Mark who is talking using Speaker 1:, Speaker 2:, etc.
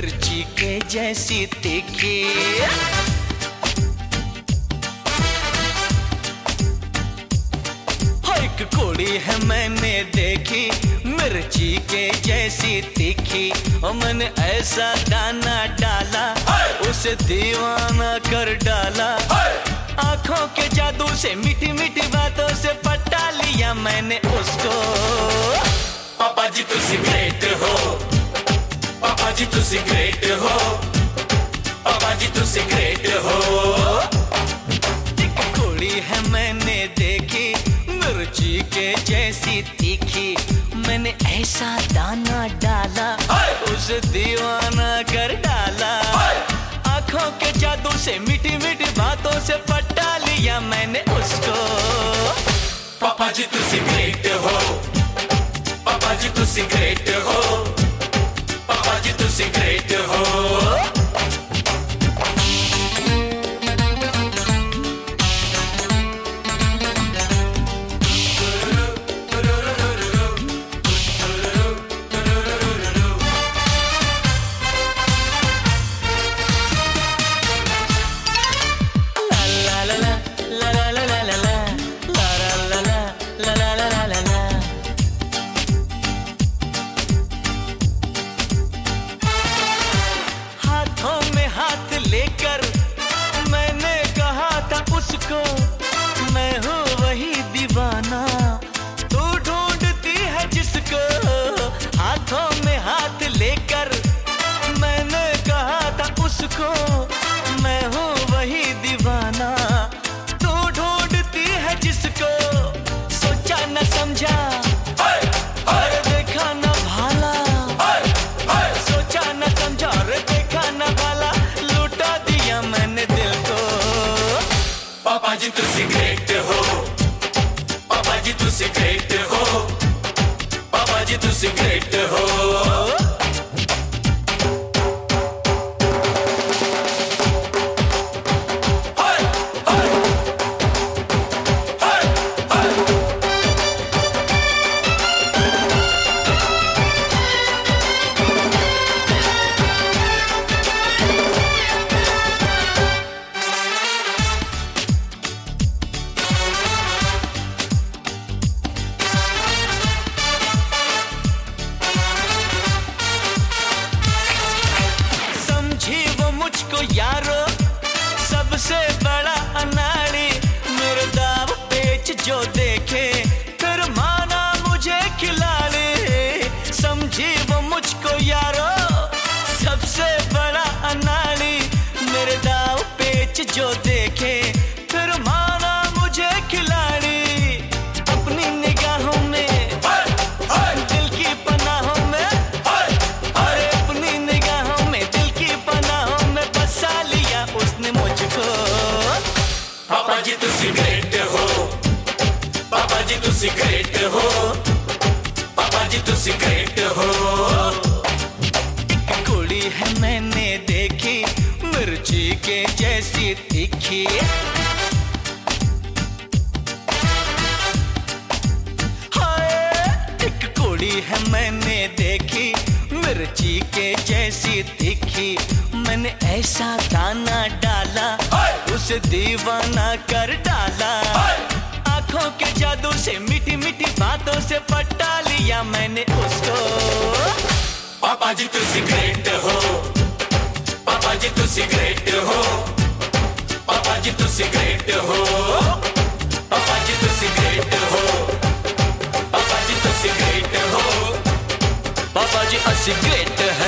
Speaker 1: मिर्ची के जैसी तीखी। एक कोड़ी है मैंने देखी मिर्ची के जैसी तीखी, और मैंने ऐसा दाना डाला उसे दीवाना कर डाला। आंखों के जादू से मीठी मीठी बातों से पटा लिया मैंने उसको। पापा जी तुसी ग्रेट हो, पापा जी तुसी ग्रेट हो, पापा जी तुसी ग्रेट हो। एक कोड़ी है मैंने देखी मिर्ची के जैसी तीखी, मैंने ऐसा दाना डाला उसे दीवाना कर डाला। आंखों के जादू से मीठी मीठी बातों से पटा लिया मैंने उसको। पापा जी तुसी ग्रेट हो, पापा जी तुसी ग्रेट हो, पापा जी तुसी ग्रेट हो। लेकर मैंने कहा था उसको, मैं हूँ वही दीवाना तू ढूंढती है जिसको। हाथों में हाथ लेकर मैंने कहा था उसको, मैं हूँ वही दीवाना तू ढूंढती है जिसको। सोचा न समझा और देखा न भाला, सोचा न समझा और देखा न भाला, मैंने दिल को। पापा जी तुसी ग्रेट हो, पापा जी तुसी ग्रेट हो, पापा जी तुसी ग्रेट हो। मुझको यारो सबसे बड़ा अनाड़ी, मेरे दाव पेच जो देखे फिर माना मुझे खिलाड़ी। समझी वो मुझको यारो सबसे बड़ा अनाड़ी, मेरे दाव पेच जो देखे फिर माना मुझे खिलाड़ी। अपनी निगाहों में दिल की पनाहों में, अरे अपनी निगाहों में दिल की पनाहों में बसा लिया उसने मुझको। पापा जी तुसी ग्रेट हो, पापा जी तुसी ग्रेट हो, पापा जी तुसी ग्रेट हो। एक कुड़ी है मैंने देखी मिर्ची के जैसी तीखी, है मैंने देखी मिर्ची के जैसी तीखी, मैंने ऐसा दाना डाला उसे दीवाना कर डाला। आंखों के जादू से मीठी मीठी बातों से पटा लिया मैंने उसको। पापा जी तुसी ग्रेट हो, पापा जी तुसी ग्रेट हो, पापा जी तुसी ग्रेट हो, पापा जी तुसी ग्रेट हो, पापा जी तुसी ग्रेट हो, पापा जी असि ग्रेट है।